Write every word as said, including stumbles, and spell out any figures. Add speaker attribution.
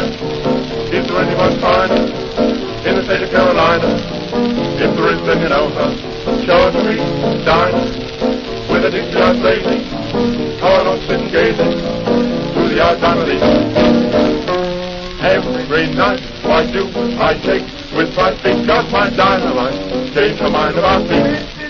Speaker 1: China? Is there anyone finer in the state of Carolina? If there is, then you know her. Show her to me, Dinah, with a Dixie blazing. How I don't sit and gazing through the odd time of the every night. Why do I take with my fingers my dynamite? Change her mind about me.